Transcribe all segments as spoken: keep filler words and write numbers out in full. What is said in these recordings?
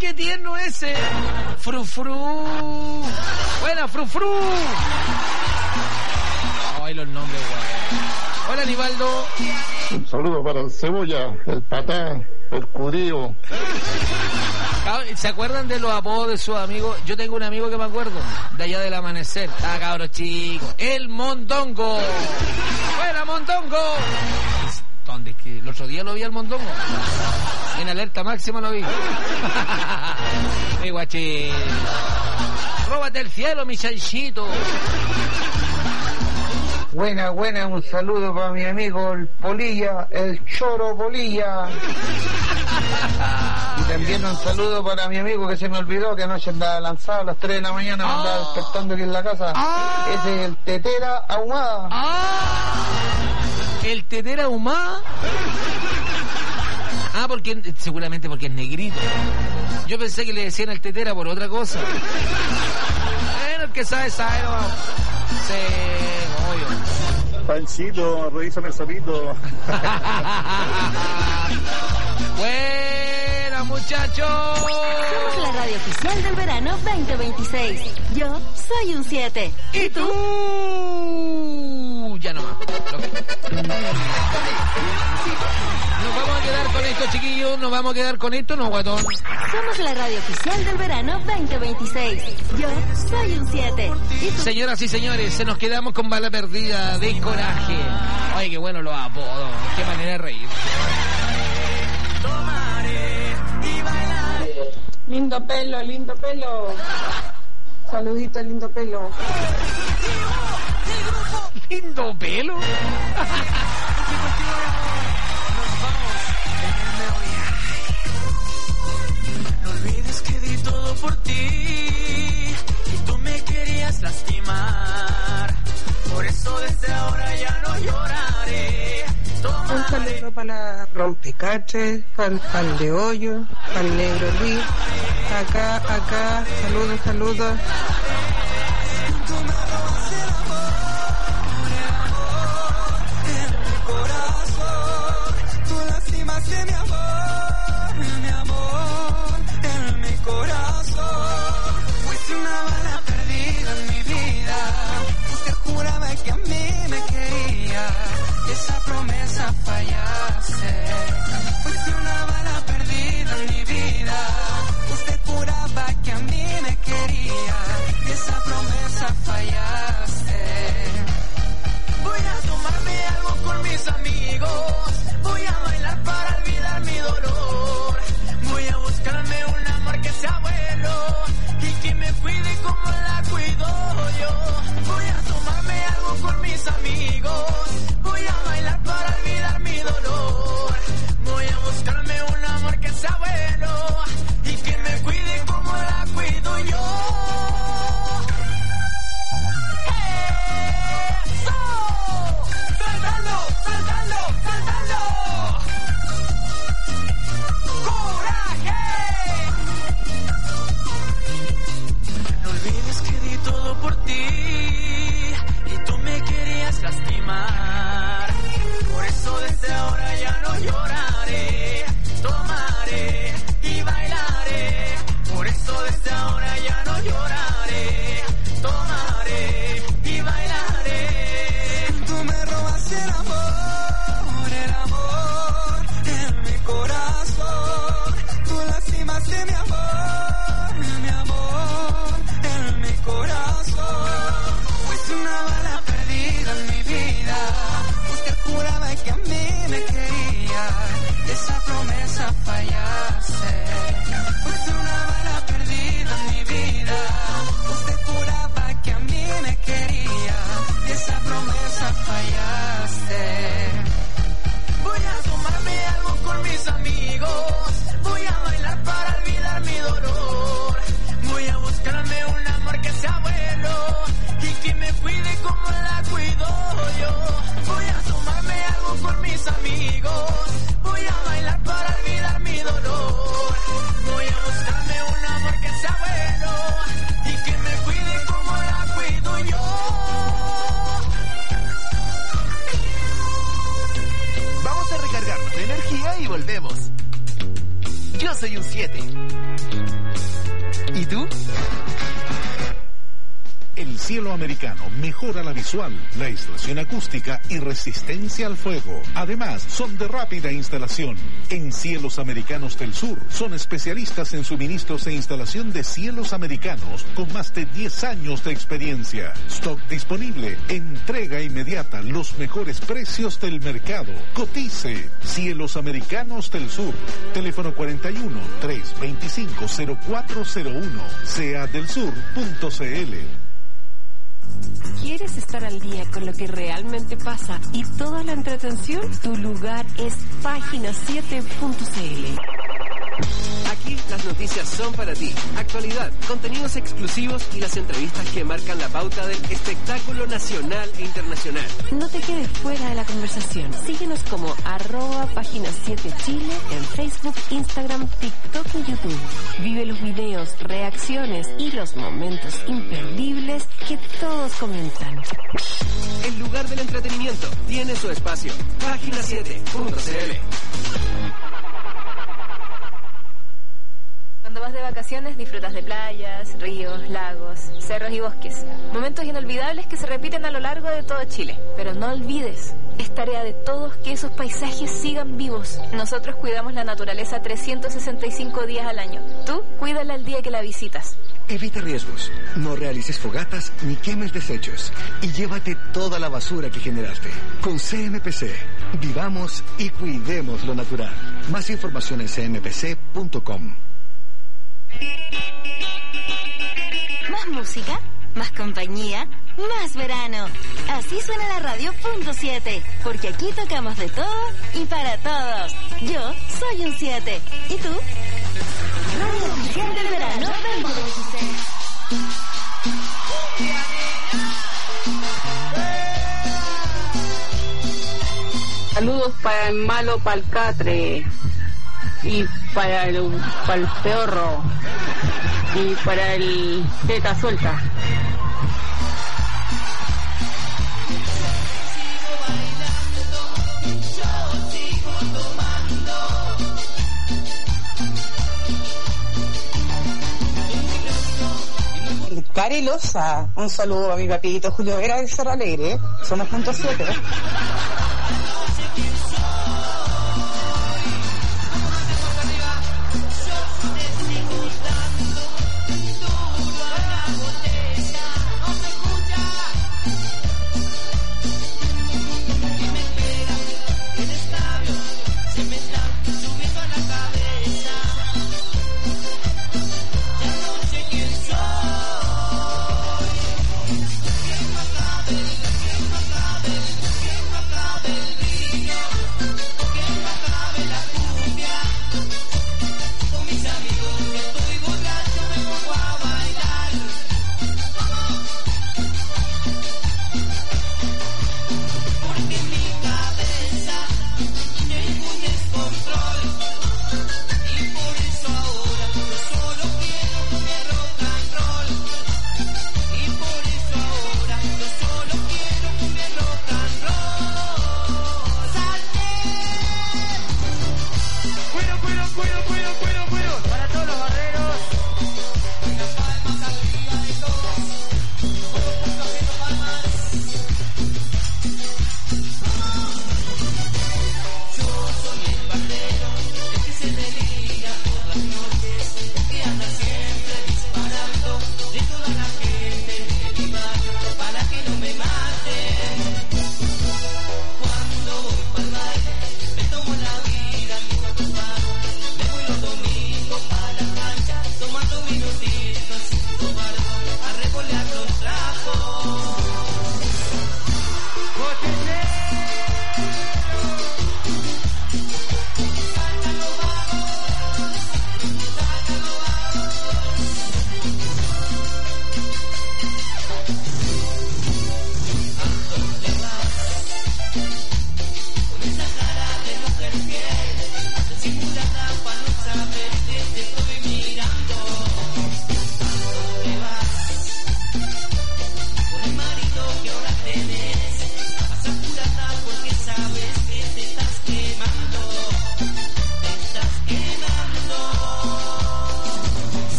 ¡Qué tierno ese! Frufru. Buena, Frufru. Ay, los nombres, güey. Hola, Nivaldo. Un saludo para el Cebolla, el Patán, el Curío. ¿Se acuerdan de los apodos de sus amigos? Yo tengo un amigo que me acuerdo, de allá del amanecer. Ah, cabros chicos. El Mondongo. ¡Buena, Mondongo! ¿Dónde es que el otro día lo vi al Mondongo? En Alerta Máxima lo vi. ¡Ey, guachín! ¡Róbate el cielo, mi chanchito! Buena, buena, un saludo para mi amigo el Polilla, el Choro Polilla. Y también un saludo para mi amigo que se me olvidó, que anoche andaba lanzado a las tres de la mañana, me andaba Ah. despertando aquí en la casa. Ah. Ese es el Tetera Ahumada. ¡Ah! El Tetera Ahumada. Ah, porque seguramente porque es negrito. Yo pensé que le decían al Tetera por otra cosa. Bueno, el que sabe, sabe, no. Sí, obvio. Panchito, revísame el sapito. Buena, muchachos. Somos la radio oficial del verano veinte veintiséis. Yo soy un siete. ¿Y tú? Ya no más. Nos vamos a quedar con esto, chiquillos. Nos vamos a quedar con esto, no, guatón. Somos la radio oficial del verano veinte veintiséis. Yo soy un siete. ¿Y tú? Señoras y señores, se nos quedamos con bala perdida de Coraje. Ay, qué bueno los apodos. Qué manera de reír. Lindo pelo, lindo pelo. Saludito, lindo pelo. Lindo pelo. No olvides que di todo por ti y tú me querías lastimar. Por eso desde ahora ya no lloraré. Un saludo para la Rompecaches, para el pan de hoyo, para el negro Luis. Acá, acá, saludos, saludos. De mi amor, mi amor, en mi corazón. Fuiste una bala perdida en mi vida. Usted juraba que a mí me quería y esa promesa fallaste. Fuiste una bala perdida en mi vida. Usted juraba que a mí me quería y esa promesa fallaste. Voy a tomarme algo con mis amigos. Voy a bailar para olvidar mi dolor. Voy a buscarme un amor que sea bueno y que me cuide como la cuido yo. Voy a tomarme algo con mis amigos. Voy a bailar para olvidar mi dolor. Voy a buscarme un amor que sea bueno y que me cuide como la cuido yo. ¡Eso! ¡Saltando, saltando, saltando! No olvides que di todo por ti y tú me querías lastimar. Por eso desde ahora ya no lloraré, tomaré y bailaré. Por eso desde ahora ya no lloraré, tomaré y bailaré. Tú me robas el amor, el amor en mi corazón. Tú lastimaste mi amor, mi amor en mi corazón. Fuiste una bala perdida en mi vida. Usted juraba que a mí me quería y esa promesa fallaste. Fuiste una bala perdida en mi vida. Usted juraba que a mí me quería y esa promesa fallaste. Voy a tomarme algo con mis amigos. Voy a bailar para olvidar mi dolor. Voy a buscarme un amor que sea bueno y que me cuide como la cuido yo. Voy a tomarme algo con mis amigos. Voy a bailar para olvidar mi dolor. Voy a buscarme un amor que sea bueno y que me cuide como la cuido yo. Vamos a recargarnos de energía y volvemos. Yo soy un siete. Cielo Americano mejora la visual, la aislación acústica y resistencia al fuego. Además, son de rápida instalación. En Cielos Americanos del Sur son especialistas en suministros e instalación de cielos americanos con más de diez años de experiencia. Stock disponible, entrega inmediata, los mejores precios del mercado. Cotice. Cielos Americanos del Sur. Teléfono cuarenta y uno, trescientos veinticinco, cero cuatro cero uno. sea del sur punto c l. ¿Quieres estar al día con lo que realmente pasa y toda la entretención? Tu lugar es página siete punto c l. Aquí las noticias son para ti. Actualidad, contenidos exclusivos y las entrevistas que marcan la pauta del espectáculo nacional e internacional. No te quedes fuera de la conversación. Síguenos como arroba página siete Chile en Facebook, Instagram, TikTok y YouTube. Vive los videos, reacciones y los momentos imperdibles que todos comentan. El lugar del entretenimiento tiene su espacio. página siete punto c l. Cuando vas de vacaciones disfrutas de playas, ríos, lagos, cerros y bosques. Momentos inolvidables que se repiten a lo largo de todo Chile. Pero no olvides, es tarea de todos que esos paisajes sigan vivos. Nosotros cuidamos la naturaleza trescientos sesenta y cinco días al año. Tú, cuídala el día que la visitas. Evita riesgos, no realices fogatas ni quemes desechos y llévate toda la basura que generaste. Con C M P C, vivamos y cuidemos lo natural. Más información en c m p c punto com. Más música, más compañía, más verano. Así suena la radio punto siete, porque aquí tocamos de todo y para todos. Yo soy un siete. ¿Y tú? Radio Oficial del Verano veinte veintiséis. Saludos para el malo Palcatre y para el Palpeorro y para el Teta Suelta. Carelosa, un saludo a mi papito Julio Vera de Cerro Alegre. Somos punto siete.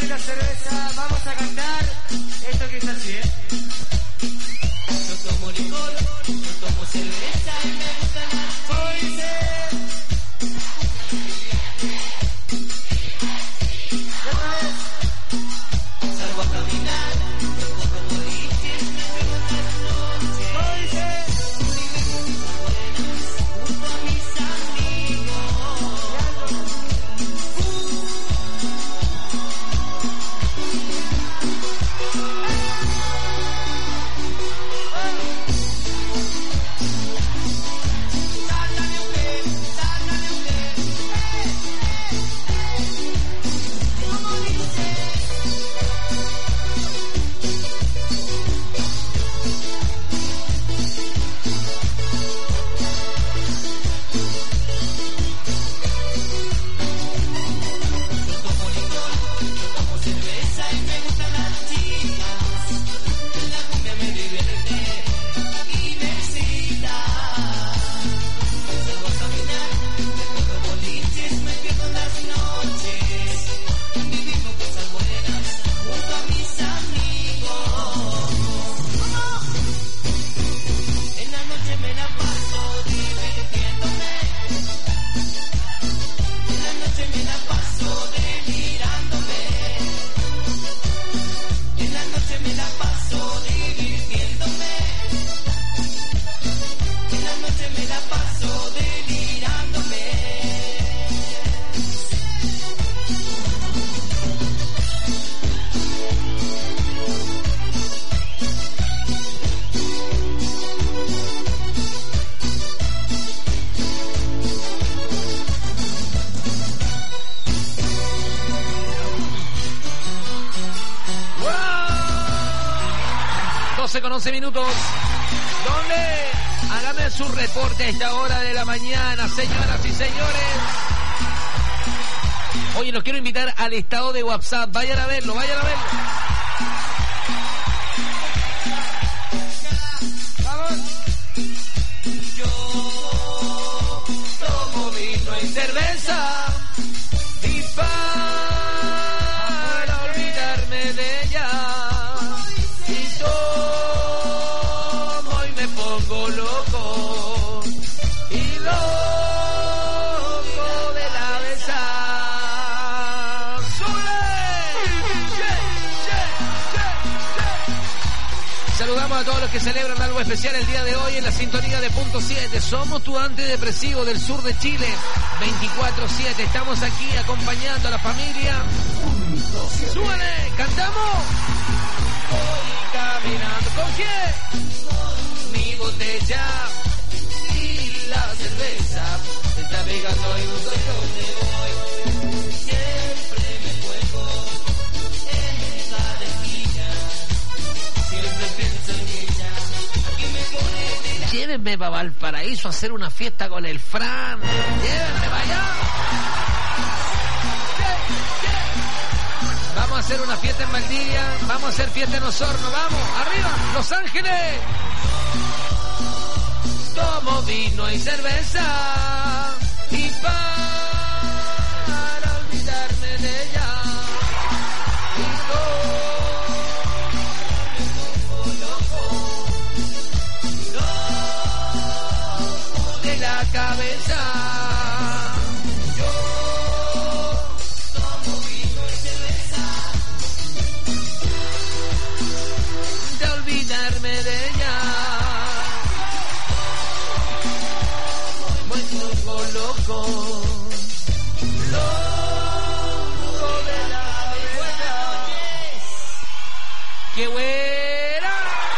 mucha cerveza, vamos a cantar esto que es así, ¿eh? Yo tomo licor, yo tomo cerveza y me gusta la Oíste. Salgo a caminar, yo corro boliches, me pego en las noches. Oíste. Junto a mis amigos. con once minutos. ¿Dónde? Hágame su reporte a esta hora de la mañana, señoras y señores. Oye, los quiero invitar al estado de WhatsApp. Vayan a verlo, vayan a verlo. Vamos. Yo tomo vino y cerveza y para olvidarme de ella y tomo y me pongo loco y loco de la besa. Saludamos a todos los que celebran algo especial el día de hoy en la sintonía de Punto siete. Somos tu antidepresivo del sur de Chile, veinticuatro siete. Estamos aquí acompañando a la familia. ¡Súbale! ¿Cantamos? Voy caminando. ¿Con quién? Con mi botella y la cerveza. Se está pegando y no soy donde voy. Siempre me juego en esa esquina. Siempre pienso en ella. Aquí me pone de la... Llévenme para Valparaíso a hacer una fiesta con el Fran. Llévenme para allá. Vamos a hacer una fiesta en Valdivia. Vamos a hacer fiesta en Osorno. Vamos, arriba, Los Ángeles. Tomo vino y cerveza y para olvidarme de ella y todo loco, loco de la cabeza. Yo tomo vino y cerveza de olvidarme de ella. Loco, loco, loco de la cabeza. ¡Qué buena!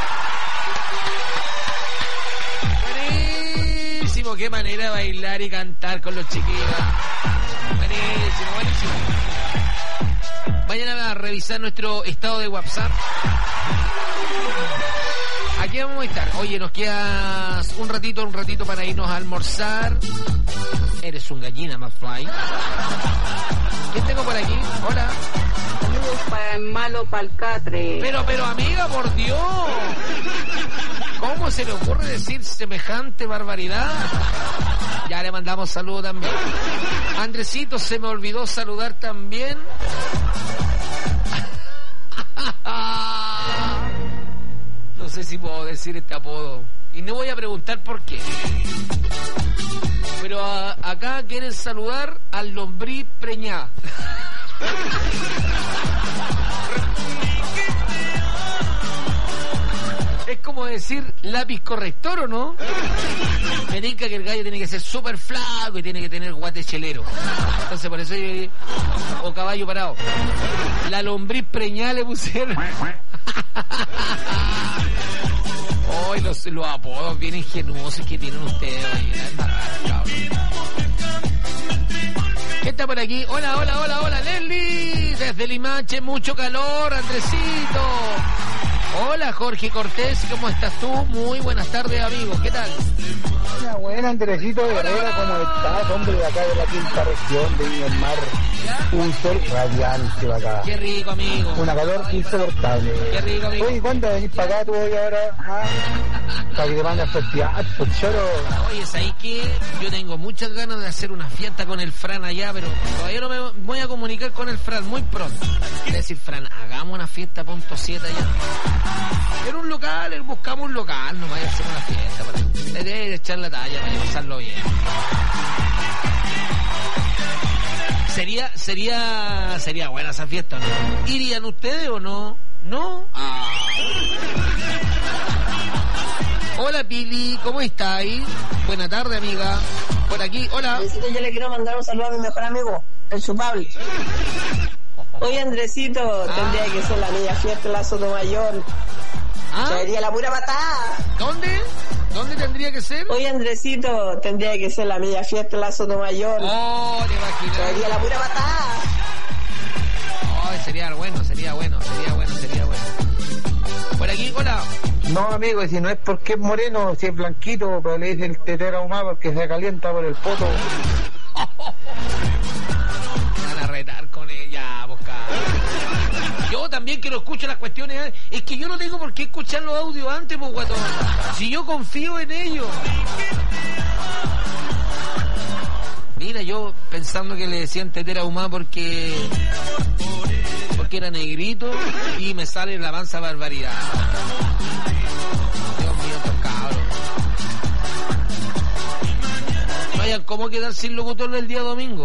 Buenísimo, qué manera de bailar y cantar con los chiquillos. Buenísimo, buenísimo. Vayan a revisar nuestro estado de WhatsApp. Aquí vamos a estar. Oye, nos queda un ratito, un ratito para irnos a almorzar. Eres un gallina, McFly. ¿Quién tengo por aquí? Hola. Saludos para el malo Palcatre. Pero, pero, amiga, por Dios. ¿Cómo se le ocurre decir semejante barbaridad? Ya le mandamos saludos también. Andresito, se me olvidó saludar también. No sé si puedo decir este apodo. Y no voy a preguntar por qué. Pero a, acá quieren saludar al lombriz preñá. Es como decir lápiz corrector, ¿o no? Me indica que el gallo tiene que ser súper flaco y tiene que tener guate chelero. Entonces por eso yo... O caballo parado. La lombriz preñá le pusieron. Hoy oh, los, los apodos bien ingenuosos que tienen ustedes. ¿Qué está por aquí? Hola, hola, hola, hola, Leslie. Desde Limache, mucho calor, Andresito. Hola, Jorge Cortés, ¿cómo estás tú? Muy buenas tardes, amigos. ¿Qué tal? Una buena, Andresito de Herrera, ¿cómo estás? Hombre, de acá de la quinta región de Viña del Mar. Un sol radiante de acá. Qué rico, amigo. Una calor insoportable. Qué rico, amigo. Oye, ¿cuándo venís para acá tú hoy ahora? ¿Ah? Para que te mandes festival, pues choro. Oye, ¿sabes qué? Yo tengo muchas ganas de hacer una fiesta con el Fran allá, pero todavía no me voy a comunicar con el Fran muy pronto. Es decir, Fran, hagamos una fiesta punto siete allá. Era un local, buscamos un local, no vaya a hacer una fiesta. Para de echar la talla, para pasarlo bien. Sería, sería, sería buena esa fiesta, ¿no? ¿Irían ustedes o no? ¿No? Ah. Hola, Pili, ¿cómo estáis? Buena tarde, amiga. Por aquí, hola. Andresito, yo le quiero mandar un saludo a mi mejor amigo, el chupable. Oye, Andresito, ah. tendría que ser la media fiesta en la Sotomayor. ¿Ah? Sería la pura patada. ¿Dónde? ¿Dónde tendría que ser? Oye, Andresito, tendría que ser la media fiesta en la Sotomayor. Oh, te imaginas. Sería la pura patada. Oh, sería bueno, sería bueno, sería bueno, sería bueno. Por aquí, hola. No, amigo, si no es porque es moreno, si es blanquito, pero le dice el tetera ahumado porque se calienta por el poto. Van a retar con ella, boca. Yo también que lo escucho las cuestiones. Es que yo no tengo por qué escuchar los audios antes, pues, guatón. Si yo confío en ellos. Mira, yo pensando que le decían tetera ahumada porque... porque era negrito y me sale la mansa barbaridad. Dios mío, estos cabros. Vayan, ¿cómo quedar sin locutor el día domingo?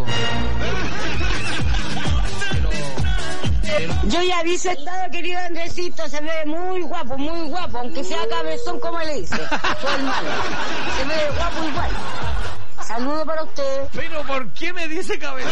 Pero, pero... Yo ya dice estado, querido Andresito, se ve muy guapo, muy guapo, aunque sea cabezón como le dice. Soy el malo. Se ve guapo igual. Saludos para usted. Pero ¿por qué me dice cabezón?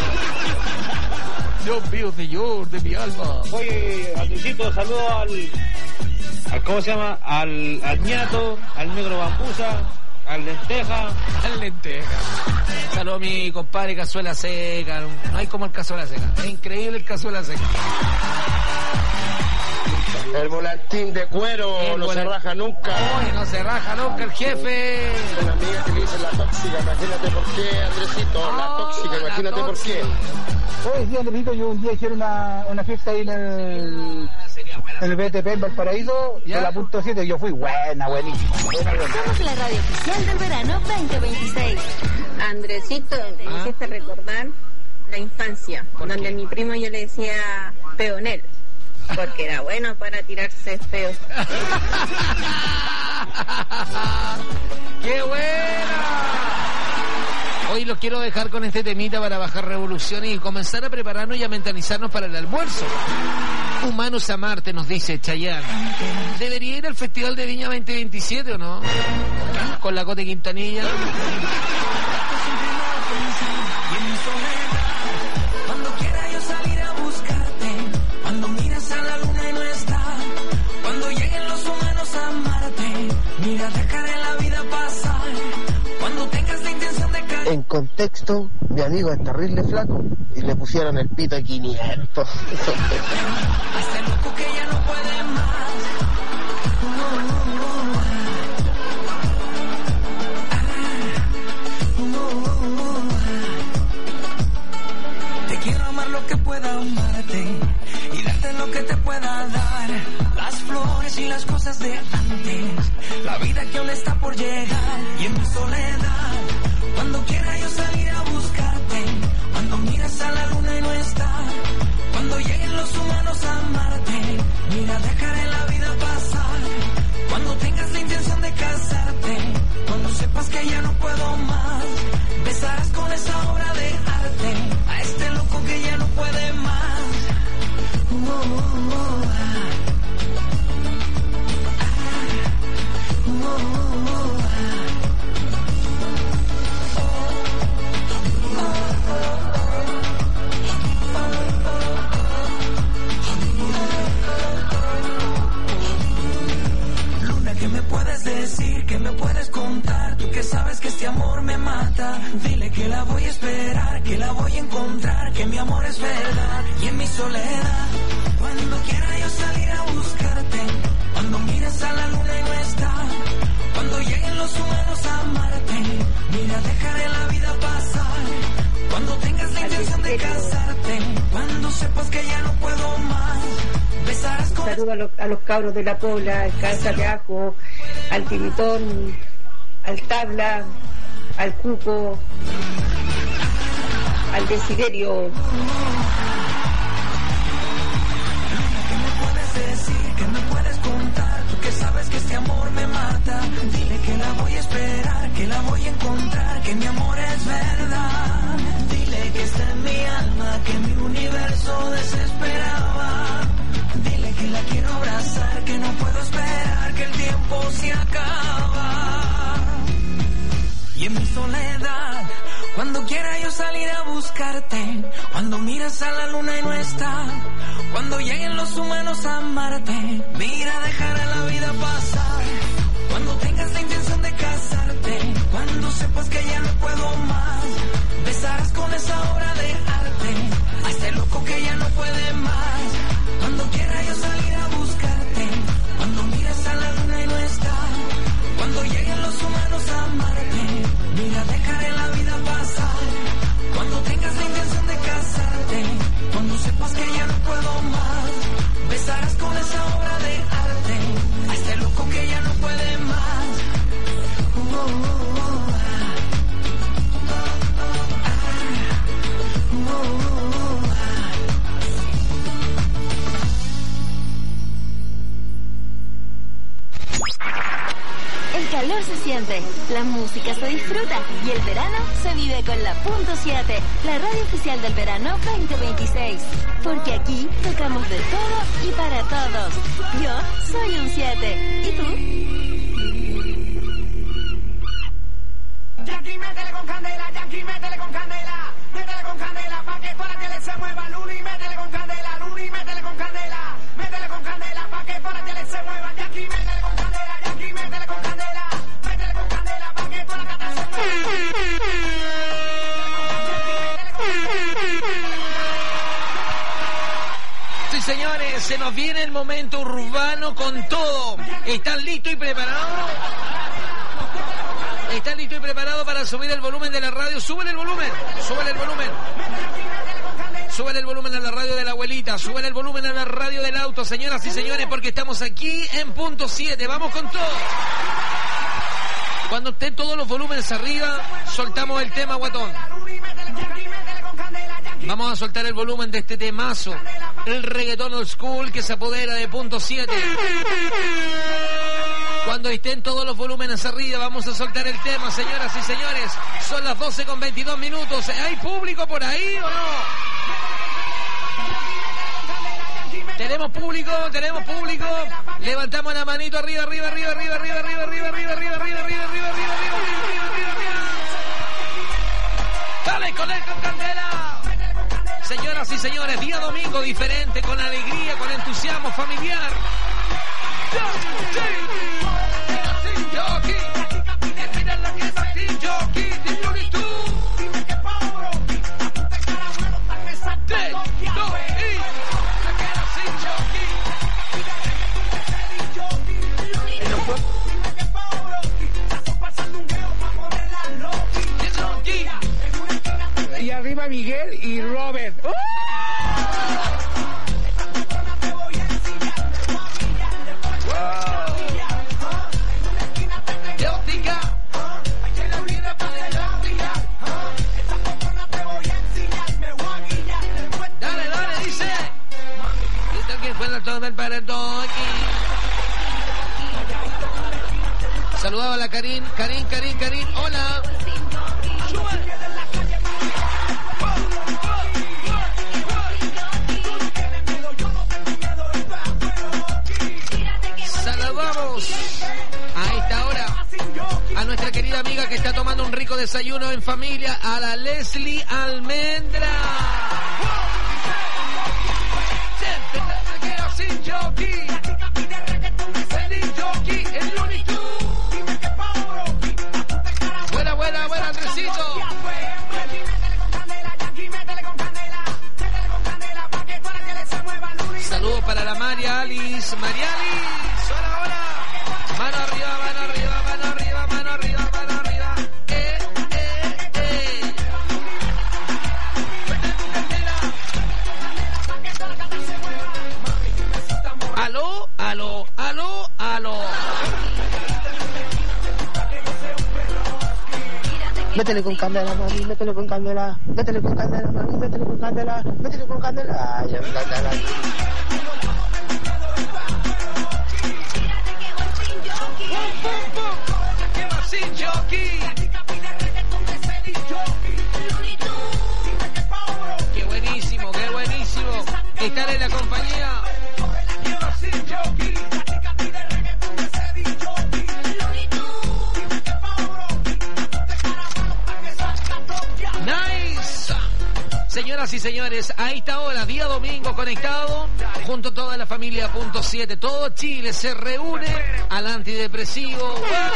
Dios mío, señor, de mi alma. Oye, Andresito, saludo al, al... ¿Cómo se llama? Al, al ñato, al negro bambuza, al lenteja. Al lenteja. Saludo a mi compadre Cazuela Seca. No hay como el Cazuela Seca. Es increíble el Cazuela Seca. El volantín de cuero el no volant... se raja nunca. Oye, no se raja nunca el jefe. Una amiga que le dice la tóxica, imagínate por qué, Andresito. Oh, la tóxica, imagínate la tóxica. por qué. Oye, sí, Andresito, yo un día hicieron una, una fiesta ahí en el, en el B T P en Valparaíso, de la punto siete, y yo fui buena, buenísima. Buena, buena. Somos la radio oficial del verano veinte veintiséis. Andresito, me ¿Ah? hiciste recordar la infancia, donde qué? a mi primo yo le decía peonero. Porque era bueno para tirarse feo. ¡Qué buena! Hoy los quiero dejar con este temita para bajar revoluciones y comenzar a prepararnos y a mentalizarnos para el almuerzo. Humanos a Marte, nos dice Chayanne. ¿Debería ir al Festival de Viña veinte veintisiete o no? Con la Cote Quintanilla. Cuando quiera yo salir a buscarte, cuando miras a la luna y no está, cuando lleguen los humanos a Marte, mira, dejaré la vida pasar, cuando tengas la intención de caer. En contexto, mi amigo es terrible flaco y le pusieron el pito a quinientos. Este loco que ya no puede más. Te quiero amar lo que pueda amarte y darte lo que te pueda dar, las flores y las cosas de antes, la vida que aún está por llegar. Y en mi soledad, cuando quiera yo salir a buscarte, cuando miras a la luna y no está, cuando lleguen los humanos a Marte, mata. Dile que la voy a esperar, que la voy a encontrar, que mi amor es verdad. Y en mi soledad, cuando quiera yo salir a buscarte, cuando mires a la luna y no está, cuando lleguen los humanos a amarte, mira, dejaré la vida pasar. Cuando tengas la intención de casarte, cuando sepas que ya no puedo más, besarás con... Saludo a los, a los cabros de la Pobla, al Cabeza de Ajo, al Tiritón, al Tabla, al Cuco, al Desiderio. ¿Qué me puedes decir? ¿Qué me puedes contar? Tú que sabes que este amor me mata. Dile que la voy a esperar, que la voy a encontrar, que mi amor es verdad. Dile que está en mi alma, que mi universo desesperaba. Dile que la quiero abrazar, que no puedo esperar, que el tiempo se acaba. Y en mi soledad, cuando quiera yo salir a buscarte, cuando miras a la luna y no está, cuando lleguen los humanos a amarte, mira, dejaré la vida pasar. Cuando tengas la intención de casarte, cuando sepas que ya no puedo más, besarás con esa obra de arte a este loco que ya no puede más. Cuando quiera yo salir a buscarte, cuando miras a la luna y no está, cuando lleguen los humanos a amarte, mira, dejaré la vida pasar. Cuando tengas la intención de casarte, cuando sepas que ya no puedo más, besarás con esa obra de arte a este loco que ya no puede más. Uh, uh, uh, uh, uh, uh, uh, uh. El calor se siente, la música se disfruta y el verano se vive con la punto siete, la radio oficial del verano veinte veintiséis. Porque aquí tocamos de todo y para todos. Yo soy un siete. ¿Y tú? Yankee, métele con candela, Yankee, métele con candela, métele con candela, pa' que toda la tele se mueva, Luli, métele con candela, Luli, métele con candela, métele con candela, pa' que toda la tele se mueva, Yankee, métele con candela, Yankee, métele con candela, métele con candela, pa' que toda la cata se mueva. Sí, señores, se nos viene el momento urbano con todo. ¿Están listos y preparados? ¿Están listos y preparados para subir el volumen de la radio? ¡Súbele el volumen! ¡Súbele el volumen! Súbele el volumen a la radio de la abuelita, súbele el volumen a la radio del auto, señoras y señores, porque estamos aquí en punto siete. ¡Vamos con todo! Cuando estén todos los volúmenes arriba, soltamos el tema, guatón. Vamos a soltar el volumen de este temazo, el reggaetón old school que se apodera de punto siete. Cuando estén todos los volúmenes arriba, vamos a soltar el tema, señoras y señores. Son las doce con veintidós minutos. ¿Hay público por ahí o no? ¿Tenemos público? ¿Tenemos público? Levantamos la manito arriba, arriba, arriba, arriba, arriba, arriba, arriba, arriba, arriba, arriba, arriba, arriba, arriba, arriba, arriba, arriba, arriba. ¡Dale con él, con candela! Señoras y señores, día domingo diferente, con alegría, con entusiasmo familiar. Y arriba Miguel y Robert. ¡Uh! Dale, dale, dice. Esto que fue todo el paredón. Saludaba a la Karin, Karin, Karin, Karin. Hola. Saludamos a esta hora a nuestra querida amiga que está tomando un rico desayuno en familia, a la Leslie Almendra. Buena, buena, buena, Andresito. Marialis. Marialis, hola, hola. Mano arriba, mano arriba, mano arriba, mano arriba, mano arriba. Eh, eh, eh. Aló, aló, aló, aló. Métele con candela, mami, métele con candela, métele con candela, mami, métele con candela, métele con candela. Ay, candela. Sin jockey. Qué buenísimo, qué buenísimo estar en la compañía. Nice. Señoras y señores, a esta hora, día domingo, conectado junto a toda la familia punto siete. Todo Chile se reúne al antidepresivo.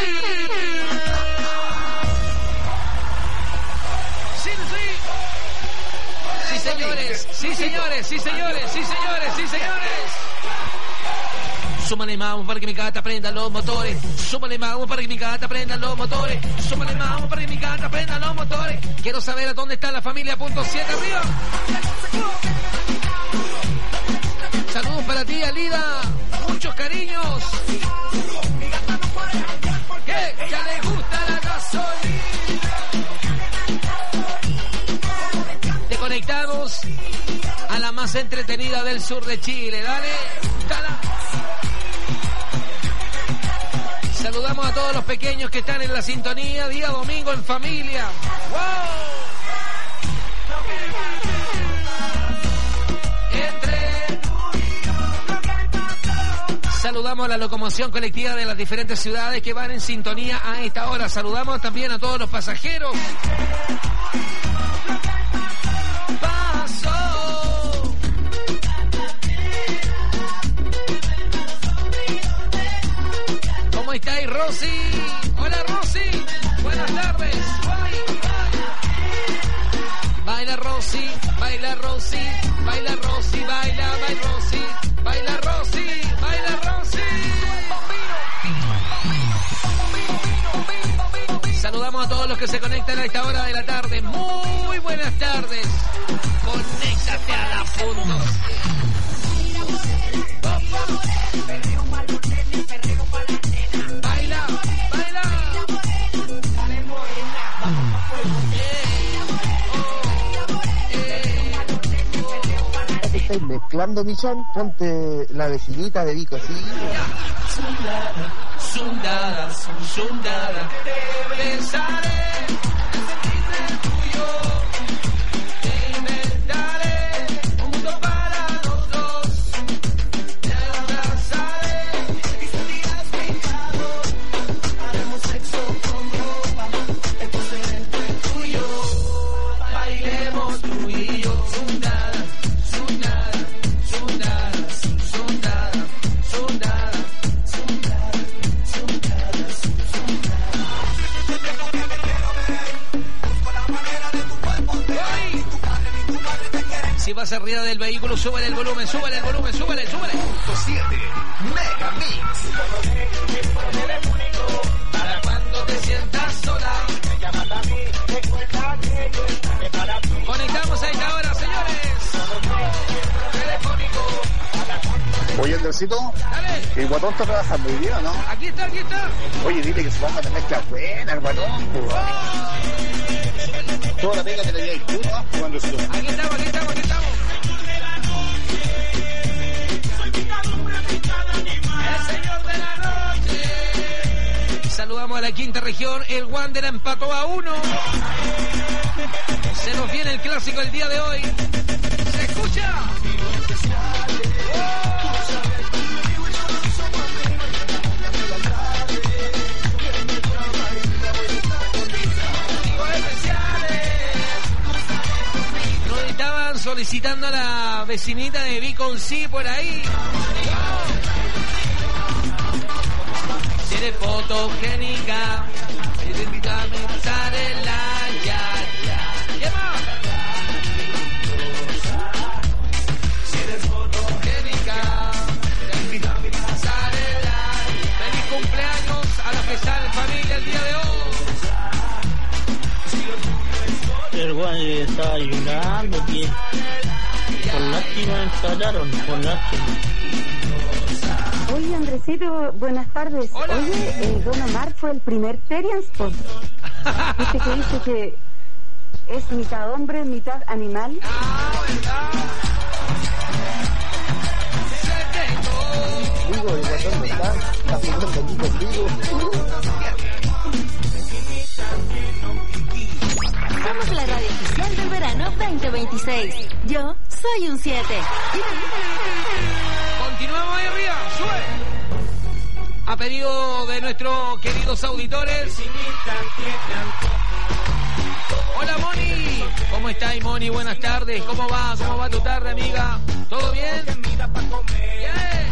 Sí, sí. Sí, señores, sí, señores, sí, señores, sí, señores, sí, señores. Súmale más para que mi gata prenda los motores. Súmale más para que mi gata prenda los motores. Súmale más para que mi gata prenda los motores. Quiero saber a dónde está la familia punto siete arriba. Saludos para ti, Alida. Muchos cariños. ¿Qué? Ya le gusta la gasolina. Te conectamos a la más entretenida del sur de Chile. Dale, dale. Saludamos a todos los pequeños que están en la sintonía, día domingo en familia. ¡Wow! Entre... Saludamos a la locomoción colectiva de las diferentes ciudades que van en sintonía a esta hora. Saludamos también a todos los pasajeros. Paso. ¿Cómo estáis, Rosy? Hola, Rosy. Buenas tardes. Baila, Rosy. Baila, Rosy. Baila, Rosy. Baila, baila, Rosy. Baila, Rosy. Baila, Rosy. Saludamos a todos los que se conectan a esta hora de la tarde. Muy buenas tardes. Conéctate a la punto. Baila, baila. Estáis mezclando, Michón, ponte la vecinita de Vico, ¿sí? Sundada, sundada, sundada, te besaré, sentiré tuyo, te inventaré un mundo para los dos, te abrazaré, mis días pintados, haremos sexo con ropa, entonces entre tú y yo, bailemos tú y yo, sundada, sundada, sundada, sundada, sundada. Si vas arriba del vehículo, súbele el volumen, súbele el volumen, súbele, súbele. siete Mega Mix. Para cuando te sientas sola. Conectamos a esta hora, señores. Telefónico. Oye, Andresito, el guatón está trabajando hoy día, ¿no? Aquí está, aquí está. Oye, dile que se ponga de mezcla buena el guatón. Toda la pega que le digáis tú, ¿no? Andresito. Aquí estamos, aquí estamos, aquí estamos. El señor de la noche. Saludamos a la quinta región. El Wander empató a uno. Se nos viene el clásico el día de hoy. ¿Se escucha? Nos estaban solicitando a la vecinita de Beacon C por ahí. Si eres fotogénica, eres vitamina de la ya, ya. ¿Qué más? Si eres fotogénica, el guay estaba llorando, que por lástima instalaron, por lástima. Oye, Andresito, buenas tardes. Hola. Oye, eh, Don Omar fue el primer Terian Sport. Viste que dice que es mitad hombre, mitad animal. Ah, ¿verdad? Digo, el guatón no está, está jugando aquí conmigo. Somos la radio oficial del verano veinte veintiséis. Yo soy un siete. Continuamos ahí arriba, sube. A pedido de nuestros queridos auditores. Hola Moni, ¿cómo estáis Moni? Buenas tardes, ¿cómo va? ¿Cómo va tu tarde, amiga? ¿Todo bien? Yeah.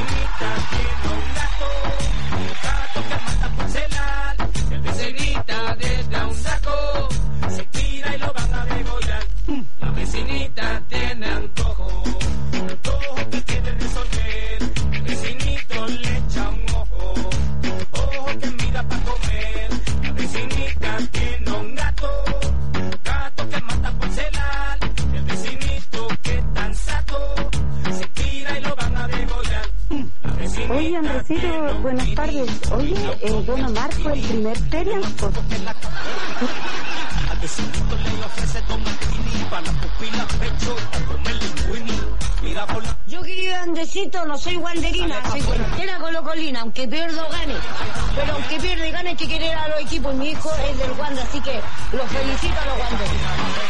El vecinita desde un saco se tira y lo van a degollar. La vecinita tiene antojo, antojo que quiere resolver. El vecinito le echa un ojo, ojo que mira para comer. La vecinita tiene un gato, gato que mata por celar. El vecinito que tan saco se tira y lo van a degollar. Oye, Andresito, buenas tardes. Oye, eh, Don Omar fue el primer Terian Sport. Al vecinito le ofrece dos martini para la pupila pecho, para comer linguini. Mira por la... Yo, querido Andresito, no soy guanderina, soy cuentera colocolina, aunque pierdo gane. Pero aunque pierde y gane, hay que querer a los equipos. Mi hijo es del Wanda, así que los felicito a los guanderinos.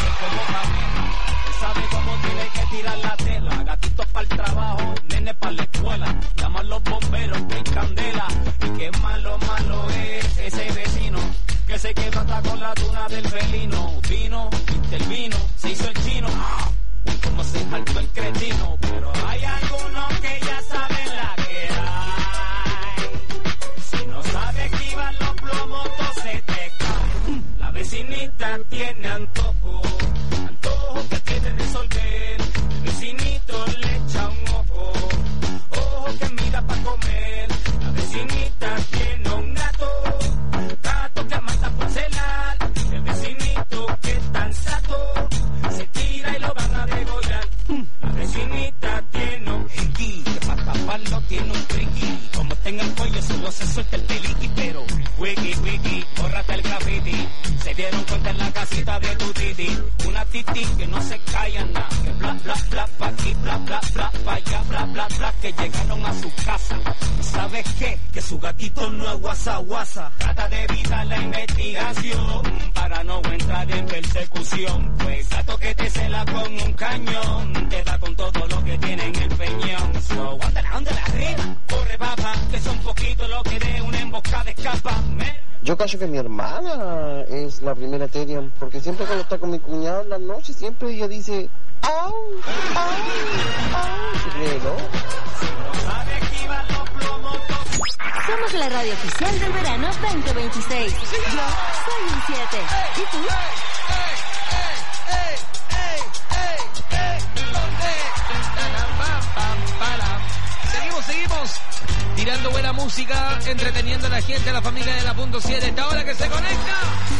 Sabe cómo tiene que tirar la tela, gatitos para el trabajo, nene para la escuela, llaman los bomberos que hay candela, y qué malo, malo es ese vecino, que se quebra con la tuna del felino, vino, intervino, se hizo el chino, y como se saltó el cretino, pero hay algunos que ya saben la que hay, si no sabes esquivar los plomos, se te caen, la vecinita tiene antojo, antojo que quiere resolver, el vecinito le echa un ojo, ojo que mira para comer, la vecinita tiene un gato, gato que mata por celar, el vecinito que tan sato, se tira y lo van a degollar, la vecinita tiene un jiqui, que para taparlo tiene un triqui, como está en el cuello solo se suelta el peliqui, pero wiki wiki, bórrate el graffiti, se dieron cuenta en la casita de tu titi, una titi que no se calla nada, que bla bla bla pa' aquí, bla bla bla pa' allá, bla bla bla, que llegaron a su casa, ¿y sabes qué? Que su gatito no es guasa guasa, trata de evitar la investigación, para no entrar en persecución, pues gato que te cela con un cañón, te da con todo lo que tiene en el peñón, so, ándale, ándale arriba, corre papá, que son poquito lo que de una emboscada escapa, me... Yo cacho que mi hermana es la primera Terian, porque siempre cuando está con mi cuñado en las noches, siempre ella dice, ¡au! ¡au! ¡au! ¿Se cree, no? Somos la radio oficial del verano veinte veintiséis. Yo soy un siete. ¿Y tú? Seguimos, seguimos tirando buena música, entreteniendo a la gente, a la familia de la punto siete. Esta hora que se conecta.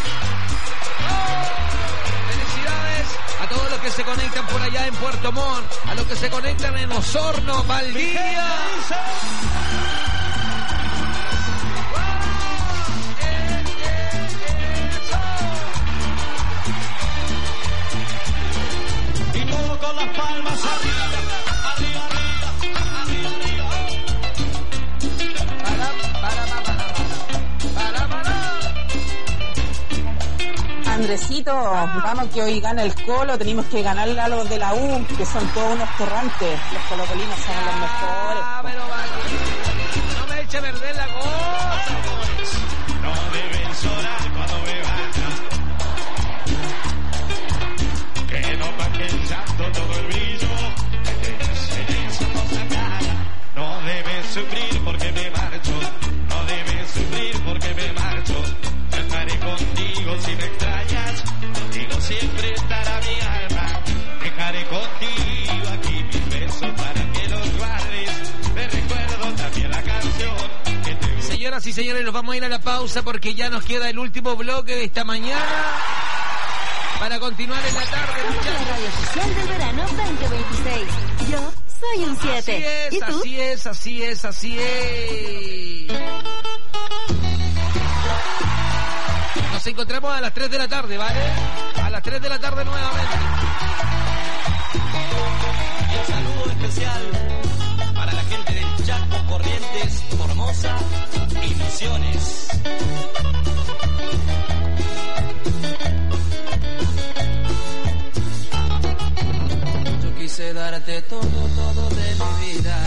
¡Oh! Felicidades a todos los que se conectan por allá en Puerto Montt, a los que se conectan en Osorno, Valdivia. Y todo con las palmas arriba, arriba, arriba, arriba, arriba. Para, para, para, para, para. Andresito, vamos que hoy gana el Colo, tenemos que ganarle a los de la U, que son todos unos torrantes. Los colocolinos son los mejores. Ah, pero vale. No me eche a perder la cosa. No deben llorar cuando me bajan. Que no baje el llanto todo el brillo. No debes sufrir porque me marcho. No debes sufrir porque me marcho. Yo estaré contigo si me extrañas. Contigo siempre estará mi alma. Dejaré contigo aquí mis besos para que los guardes. Me recuerdo también la canción que te... Señoras y señores, nos vamos a ir a la pausa porque ya nos queda el último bloque de esta mañana. para continuar en la tarde, muchachos. La radio oficial del verano veinte veintiséis. Yo soy un siete. Así es, ¿Y tú? así es, así es, así es. Nos encontramos a las tres de la tarde, ¿vale? A las tres de la tarde nuevamente. Y un saludo especial para la gente del Chaco, Corrientes, Formosa y Misiones. Yo quise darte todo, todo de mi vida.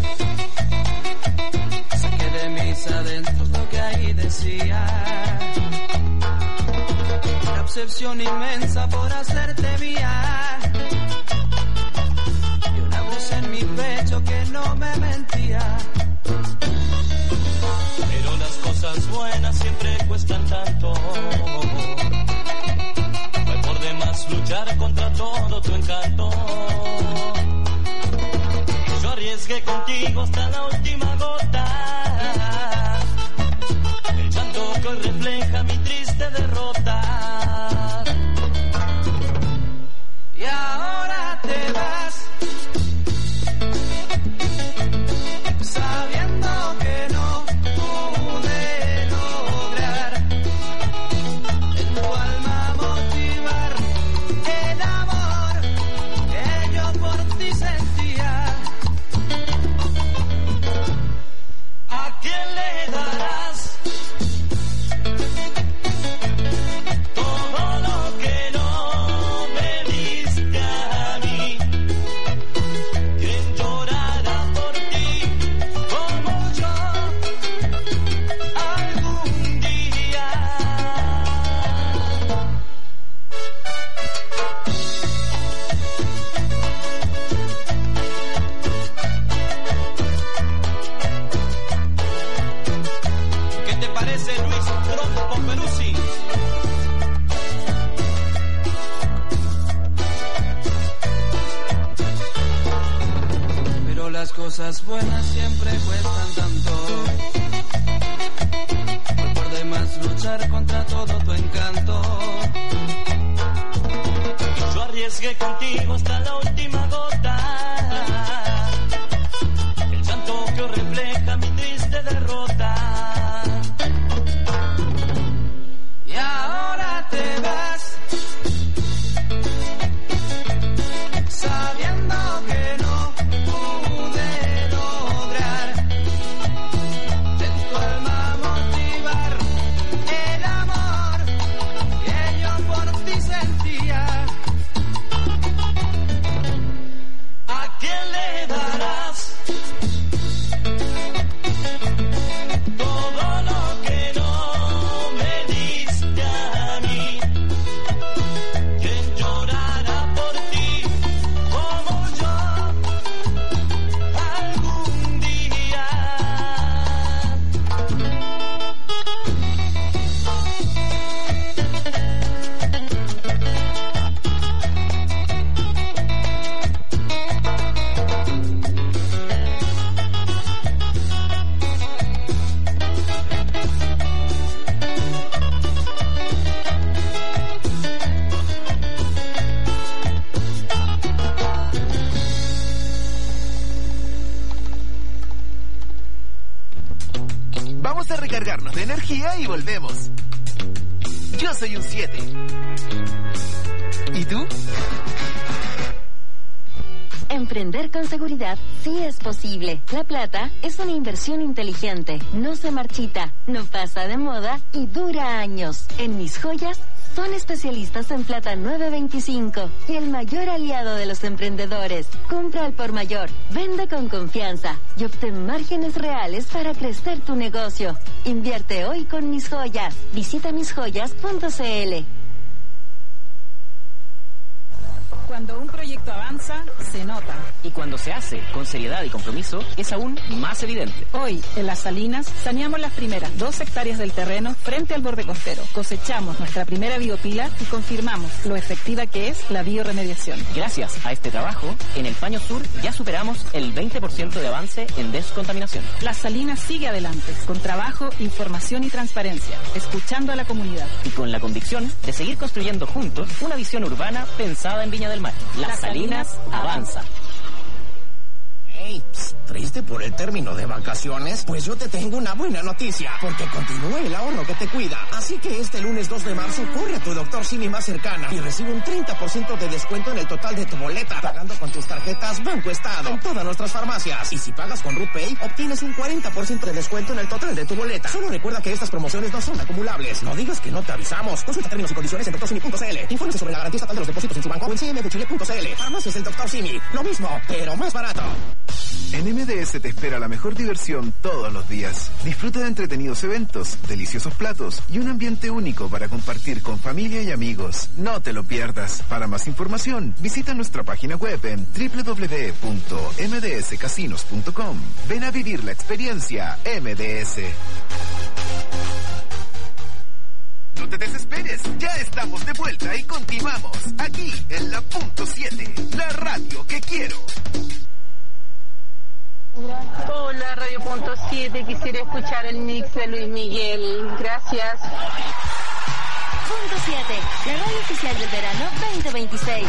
Saqué de mis adentros lo que ahí decía. La obsesión inmensa por hacerte mía. Y una voz en mi pecho que no me mentía. Pero las cosas buenas siempre cuestan tanto. Fue por demás luchar contra todo tu encanto. Yo arriesgué contigo hasta la última gota. El llanto que hoy refleja mi triste derrota. Y ahora te vas, sabiendo que no pude lograr en tu alma motivar el amor que yo por ti sentía. ¿A quién le darás todo lo que no me diste a mí? ¿Quién llorará por ti como yo algún día? ¿Qué te parece, Luis Tronco con Peruzzi? Pero las cosas buenas siempre cuestan tanto. Fue por demás luchar contra todo tu encanto. Y yo arriesgué contigo hasta la última gota. El llanto que hoy refleja mi triste derrota. Y ahora te vas, sabiendo que no pude lograr en tu alma motivar el amor que yo por ti sentía. ¿A quién le darás todo lo que no me diste a mí? ¿Quién llorará por ti como yo algún día? Vamos a recargarnos de energía y volvemos. Yo soy un siete. ¿Y tú? Emprender con seguridad sí es posible. La plata es una inversión inteligente, no se marchita, no pasa de moda y dura años. En Mis Joyas son especialistas en plata nueve veinticinco y el mayor aliado de los emprendedores. Compra al por mayor, vende con confianza y obtén márgenes reales para crecer tu negocio. Invierte hoy con Mis Joyas. Visita mis joyas punto c l. Cuando un proyecto avanza, se nota. Y cuando se hace con seriedad y compromiso, es aún más evidente. Hoy, en Las Salinas, saneamos las primeras dos hectáreas del terreno frente al borde costero. Cosechamos nuestra primera biopila y confirmamos lo efectiva que es la bioremediación. Gracias a este trabajo, en el Paño Sur ya superamos el veinte por ciento de avance en descontaminación. Las Salinas sigue adelante, con trabajo, información y transparencia, escuchando a la comunidad. Y con la convicción de seguir construyendo juntos una visión urbana pensada en Viña del Mar. Las, Las Salinas, Salinas avanza. Hey, pss, ¿triste por el término de vacaciones? Pues yo te tengo una buena noticia, porque continúa el ahorro que te cuida. Así que este lunes dos de marzo corre a tu doctor Simi más cercana y recibe un treinta por ciento de descuento en el total de tu boleta, pagando con tus tarjetas Banco Estado en todas nuestras farmacias. Y si pagas con RuPay, obtienes un cuarenta por ciento de descuento en el total de tu boleta. Solo recuerda que estas promociones no son acumulables. No digas que no te avisamos. Consulta términos y condiciones en doctor simi punto c l. Infórmese sobre la garantía estatal de los depósitos en su banco o en c m f chile punto c l. Farmacias del doctor Simi. Lo mismo, pero más barato. En M D S te espera la mejor diversión todos los días. Disfruta de entretenidos eventos, deliciosos platos y un ambiente único para compartir con familia y amigos. No te lo pierdas. Para más información, visita nuestra página web en doble u doble u doble u punto m d s casinos punto com. Ven a vivir la experiencia M D S. No te desesperes, ya estamos de vuelta y continuamos aquí en la punto siete, la radio que quiero. Hola, Radio Punto siete, quisiera escuchar el mix de Luis Miguel. Gracias. Punto siete, la radio oficial del verano veinte veintiséis.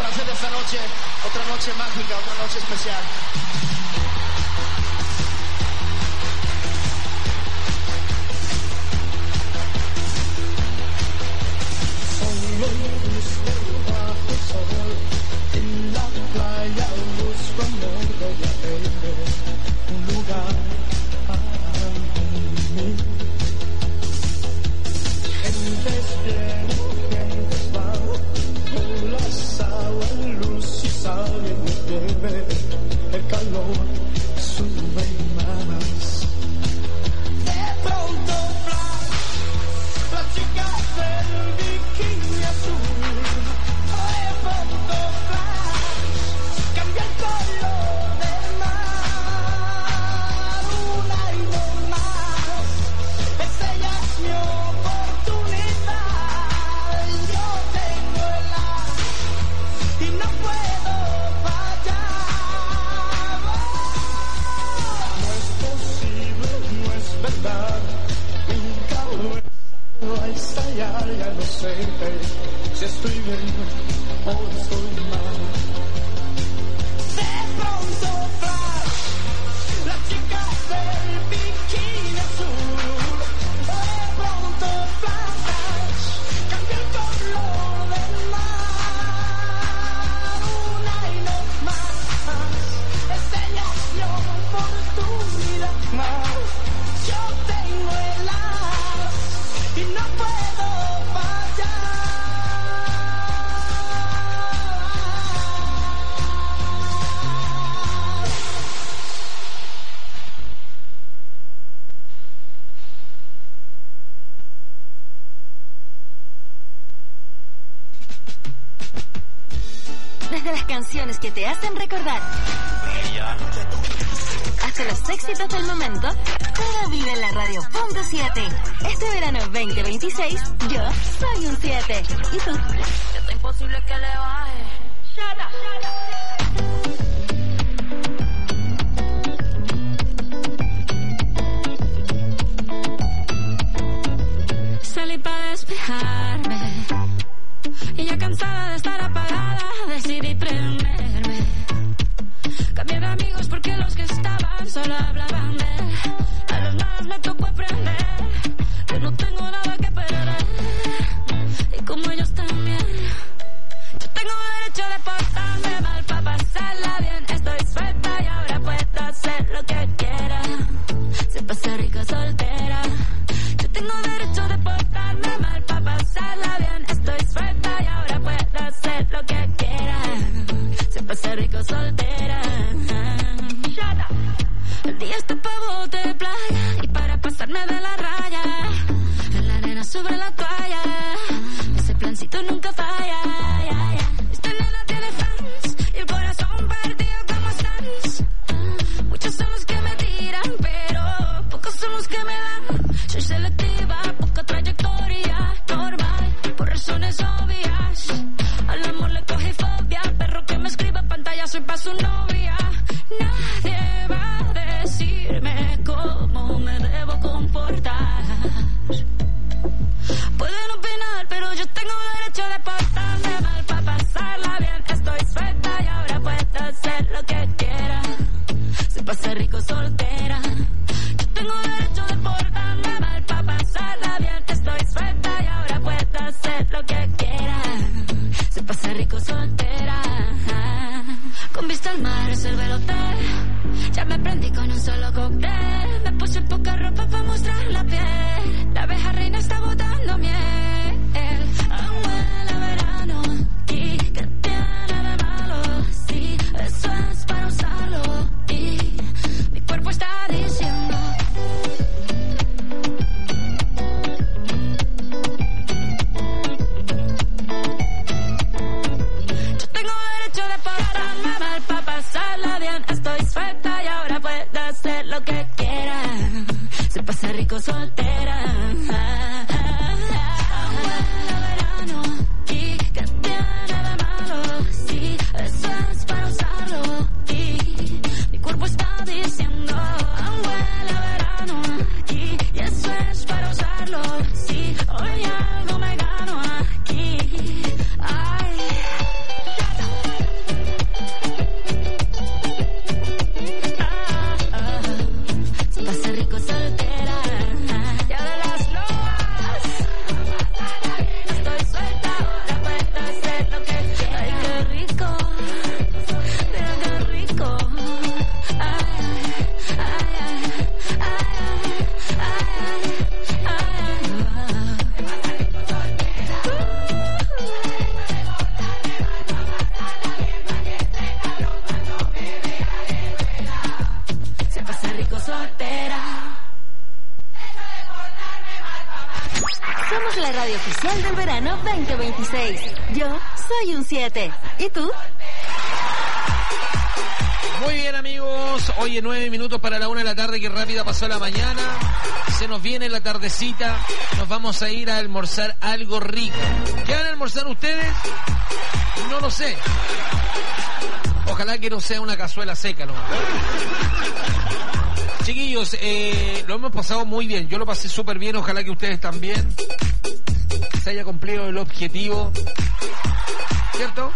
hacer de esta noche otra noche mágica, otra noche especial. Solo busco bajo el sol, en la playa busco amor, voy a ver un lugar para mí. Gentes vienen, gentes van, olas, agua, luz y sal, y bebé, el calor sube más. De pronto flash, la chica del bikini azul. De pronto flash, cambia el color del mar. Una y no más, esa ya es mi oportunidad. Yo tengo el as y no puedo fallar. No es posible, no es verdad. Mi cabeza al estallar, ya no sé si estoy bien o estoy mal. De pronto flash, la chica del bikini azul. De pronto flash, cambia el color del mar. Una y no más, esta ya es mi oportunidad. Yo tengo el as y no puedo fallar. Desde las canciones que te hacen recordar hasta los éxitos del momento, todo vive en la radio punto siete. Este verano veinte veintiséis, yo soy un siete. ¿Y tú? Es imposible que le baje. Salí para despejarme y ya cansada de estar apagada decidí prenderme. Cambié de amigos porque los que estaban solo hablaban de él. A los más me tocó aprender que no tengo nada que perder, y como ellos también. Yo tengo derecho de portarme mal para pasarla bien. Estoy suelta y ahora puedo hacer lo que quiera. Se pasa rica soltera. Yo tengo derecho de portarme mal para pasarla bien. Estoy suelta y ahora puedo hacer lo que quiera. Se pasa rico soltera. El día está pa' bote de playa y para pasarme de la raya, en la arena sobre la toalla, ese plancito nunca falla. Esta nena tiene fans y el corazón partido como Stans. Muchos son los que me tiran, pero pocos son los que me dan. Soy selectiva, poca trayectoria, normal, por razones obvias. Al amor le cogí fobia, perro que me escriba pantalla, soy pa' su novia. Nadie va a decirme cómo me debo comportar. Pueden opinar, pero yo tengo derecho de portarme mal para pasarla bien. Estoy suelta y ahora puedo hacer lo que quiera. Se pasa rico soltera. Yo tengo derecho de portarme mal para pasarla bien. Estoy suelta y ahora puedo hacer lo que quiera. Se pasa rico soltera. Con vista al mar reservé el hotel. Ya me prendí con un solo cóctel. Me puse poca ropa para mostrar la piel. La abeja reina está botando miel. Aún huele a verano. ¿Y qué tiene de malo? Sí, eso es para usarlo. Y mi cuerpo está diciendo yo tengo derecho de portarme mal para pasarla bien. Estoy suelta y ahora puedo hacer lo que quiera. Se pasa rico soltera. Aún huele a verano. ¿Y qué tiene oficial del verano veinte veintiséis. Yo soy un siete. ¿Y tú? Muy bien, amigos, hoy en nueve minutos para la una de la tarde, que rápida pasó la mañana, se nos viene la tardecita, nos vamos a ir a almorzar algo rico. ¿Qué van a almorzar ustedes? No lo sé. Ojalá que no sea una cazuela seca, ¿no? Chiquillos, eh, lo hemos pasado muy bien, yo lo pasé súper bien, ojalá que ustedes también. Se haya cumplido el objetivo, ¿cierto?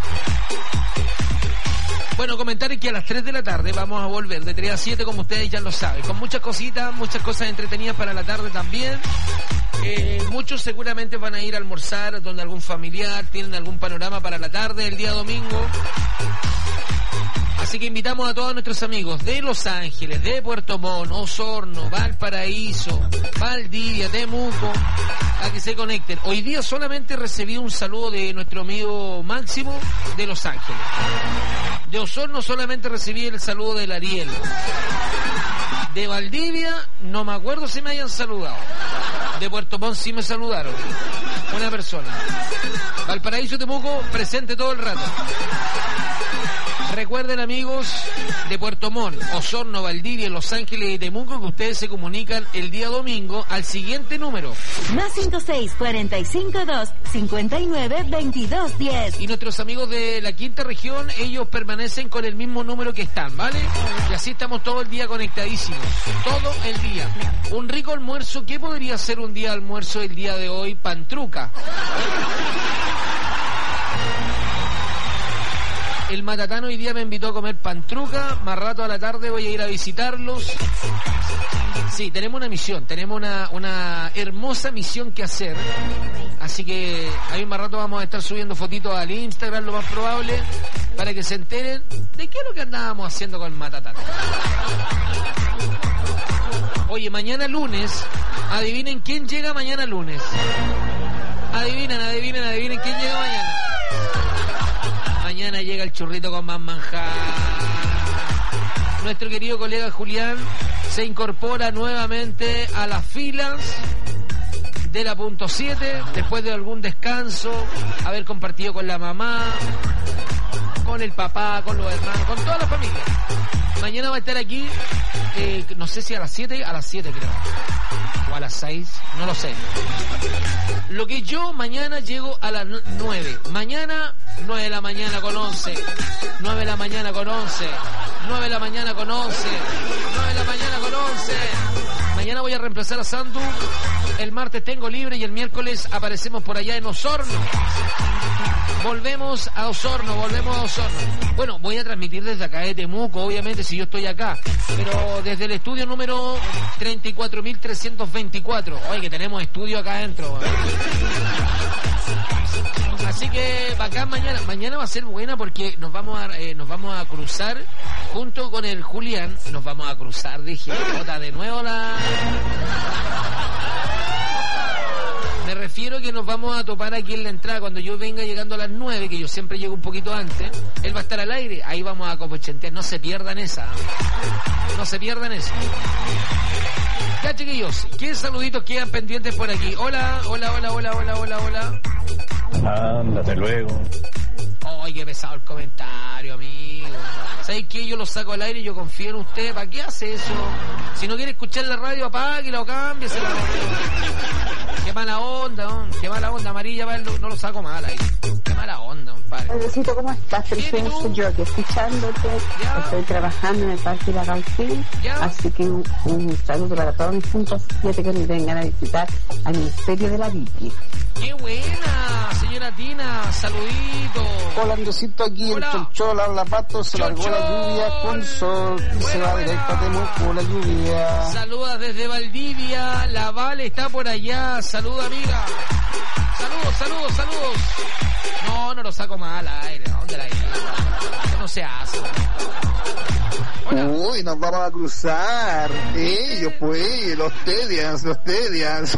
Bueno, comentar que a las tres de la tarde vamos a volver de tres a siete, como ustedes ya lo saben, con muchas cositas, muchas cosas entretenidas para la tarde también. Eh, muchos seguramente van a ir a almorzar donde algún familiar, tienen algún panorama para la tarde el día domingo. Así que invitamos a todos nuestros amigos de Los Ángeles, de Puerto Montt, Osorno, Valparaíso, Valdivia, Temuco, a que se conecten. Hoy día solamente recibí un saludo de nuestro amigo Máximo de Los Ángeles. De Osorno solamente recibí el saludo del Ariel. De Valdivia no me acuerdo si me hayan saludado. De Puerto Montt sí me saludaron. Una persona. Valparaíso, Temuco, presente todo el rato. Recuerden, amigos de Puerto Montt, Osorno, Valdivia, Los Ángeles y Temuco, que ustedes se comunican el día domingo al siguiente número. Más cinco seis, cuarenta y cinco dos, cincuenta y nueve, veintidós diez. Y nuestros amigos de la quinta región, ellos permanecen con el mismo número que están, ¿vale? Y así estamos todo el día conectadísimos. Todo el día. Un rico almuerzo. ¿Qué podría ser un día de almuerzo el día de hoy? Pantruca. El Matatán hoy día me invitó a comer pantruca, más rato a la tarde voy a ir a visitarlos. Sí, tenemos una misión, tenemos una, una hermosa misión que hacer. Así que ahí más rato vamos a estar subiendo fotitos al Instagram, lo más probable, para que se enteren de qué es lo que andábamos haciendo con el Matatán. Oye, mañana lunes, adivinen quién llega mañana lunes. Adivinen, adivinen, adivinen quién llega mañana. Mañana llega el churrito con más manjar. Nuestro querido colega Julián se incorpora nuevamente a las filas de la punto siete después de algún descanso, haber compartido con la mamá, con el papá, con los hermanos, con toda la familia. Mañana va a estar aquí, eh, no sé si a las siete, a las siete creo, o a las seis, no lo sé. Lo que yo mañana llego a las nueve. Mañana, nueve de la mañana con once. nueve de la mañana con once. nueve de la mañana con once. nueve de la mañana con once. Mañana voy a reemplazar a Sandu. El martes tengo libre y el miércoles aparecemos por allá en Osorno. Volvemos a Osorno, volvemos a Osorno. Bueno, voy a transmitir desde acá de Temuco, obviamente, si yo estoy acá. Pero desde el estudio número treinta y cuatro mil trescientos veinticuatro. Oye, que tenemos estudio acá adentro. Así que bacán mañana. Mañana va a ser buena porque nos vamos a, eh, nos vamos a cruzar junto con el Julián. Nos vamos a cruzar, dije. Otra de nuevo la... Me refiero que nos vamos a topar aquí en la entrada cuando yo venga llegando a las nueve, que yo siempre llego un poquito antes. Él va a estar al aire, ahí vamos a copochentear. No se pierdan esa. No se pierdan eso. Ya, chiquillos, ¿qué saluditos quedan pendientes por aquí? Hola, hola, hola, hola, hola, hola, hola. Ándate luego. Ay, qué pesado el comentario, amigo. ¿Sabes qué? Yo lo saco al aire y yo confío en usted. ¿Para qué hace eso? Si no quiere escuchar la radio, apáguela o cámbiese la radio. Qué mala onda, ¿no? Qué mala onda. Amarilla, no lo saco mal ahí. Qué mala onda, compadre. Padrecito, ¿cómo estás? Precioso, yo aquí escuchándote. ¿Ya? Estoy trabajando en el Parque de la Calcín. Así que un, un saludo para todos mis puntos siete que me vengan a visitar al Ministerio de la Vicky. ¡Qué buena, señora Tina! ¡Saludito! Hola, Andresito, aquí en Cholchola, la Pato, se largó la lluvia con sol, buena, se va buena. Directo a Temuco la lluvia. Saluda desde Valdivia, la Vale está por allá, saluda amiga. Saludos, saludos, saludos. No, no lo saco mal al aire, ¿dónde la iba? Eso no se hace. Hola. Uy, nos vamos a cruzar. Ellos, pues, los Tedians, los Tedians.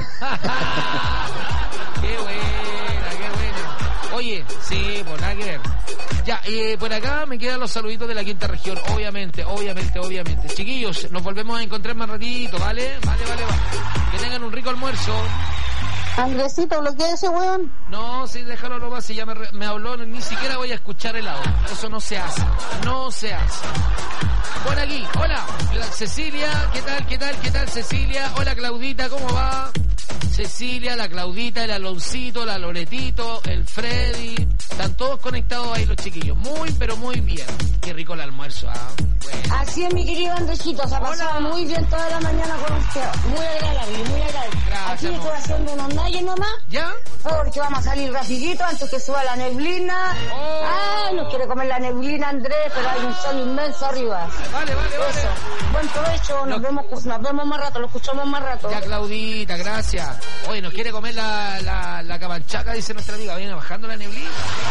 Qué buena, qué buena. Oye, sí, por nada que ver. Ya, eh, por acá me quedan los saluditos de la quinta región, obviamente, obviamente, obviamente. Chiquillos, nos volvemos a encontrar más ratito, ¿vale? Vale, vale, vale. Que tengan un rico almuerzo. Andresito, bloquea ese weón. No, sí, déjalo nomás, si ya me, re- me habló, ni siquiera voy a escuchar el audio. Eso no se hace, no se hace. Hola aquí, hola, Cecilia, ¿qué tal, qué tal, qué tal, Cecilia? Hola, Claudita, ¿cómo va? Cecilia, la Claudita, el Aloncito, la Loretito, el Freddy. Están todos conectados ahí los chiquillos. Muy, pero muy bien. Qué rico el almuerzo, ¿ah? Bueno. Así es, mi querido Andresito, se ha pasado muy bien toda la mañana con usted. Muy agradable, muy agradable. Gracias, Aquí amor. estoy haciendo unos nalles nomás. ¿Ya? Porque vamos a salir rapidito antes que suba la neblina. Oh. Ah, nos quiere comer la neblina, Andrés, pero hay un sol inmenso arriba. Vale, vale, vale. Eso. Buen provecho, nos, vemos, nos vemos más rato, lo escuchamos más rato. Ya, Claudita, gracias. Oye, nos quiere comer la, la, la camanchaca, dice nuestra amiga. Viene bajando la neblina.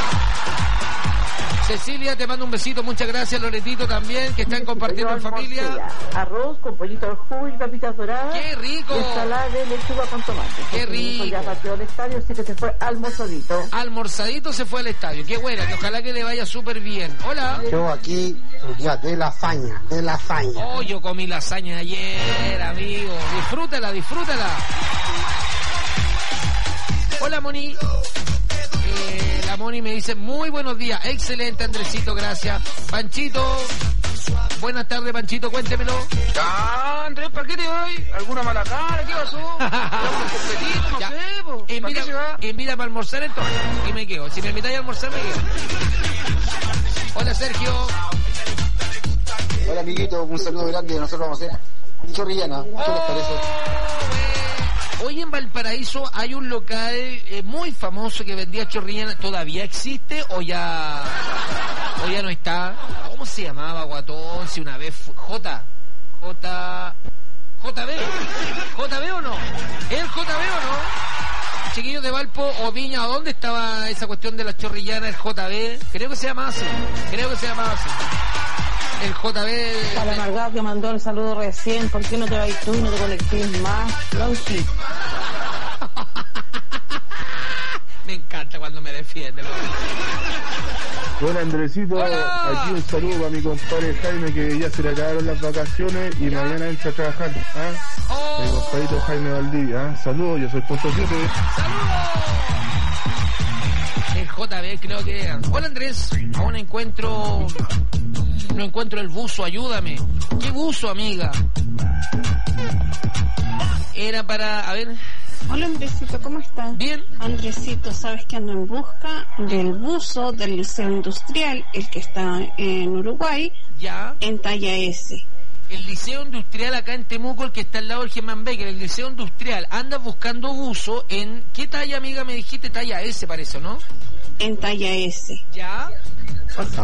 Cecilia, te mando un besito, muchas gracias. Loretito también, que están compartiendo en familia. Arroz con pollito al jugo y papitas doradas. ¡Qué rico! Y ensalada de lechuga con tomate. ¡Qué rico! Ya partió del estadio, así que se fue almorzadito. Almorzadito se fue al estadio. Qué buena, que ojalá que le vaya súper bien. Hola. Yo aquí, ya, de lasaña, de lasaña. Oh, yo comí lasaña ayer, amigo. Disfrútala, disfrútala. Hola, Moni. Eh, la Moni me dice, muy buenos días. Excelente, Andresito, gracias. Panchito. Buenas tardes, Panchito, cuéntemelo. Ya, Andrés, ¿para qué te voy? ¿Alguna mala cara? ¿Qué pasó? ¿Un competito? No Ya. sé, po. ¿Para Invita, qué se va? invita para almorzar entonces. Y me quedo. Si me invitáis a almorzar, me quedo. Hola, Sergio. Hola, amiguito, un saludo grande. Nosotros vamos a hacer chorrillana. ¿Qué les parece? Hoy en Valparaíso hay un local eh, muy famoso que vendía chorrillana. ¿Todavía existe o ya o ya no está? ¿Cómo se llamaba, guatón? Si una vez fue... J. J... J B. ¿J B o no? ¿El J B o no? Chiquillos de Valpo o Viña, ¿dónde estaba esa cuestión de la chorrillana, el J B? Creo que se llamaba así. Creo que se llamaba así. El J B... Para el amargado que mandó el saludo recién, ¿por qué no te vas tú y no te conectes más? Lonchi. Me encanta cuando me defiende. Hola, Andresito. Hola. Aquí un saludo para mi compadre Jaime, que ya se le acabaron las vacaciones y mañana entra a trabajar. ¿Ah? Oh. Mi compadrito Jaime Valdivia. ¿Ah? Saludos, yo soy Punto siete. El J B creo que era. Hola, Andrés, aún encuentro... No encuentro el buzo, ayúdame. ¿Qué buzo, amiga? Era para... A ver... Hola, Andresito, ¿cómo estás? Bien. Andresito, sabes que ando en busca del buzo del Liceo Industrial, el que está en Uruguay, ya, en talla S. El Liceo Industrial acá en Temuco, el que está al lado del Germán Becker, el Liceo Industrial. Andas buscando buzo en... ¿Qué talla, amiga, me dijiste? Talla S, parece, ¿no? En talla S. Ya. Por favor.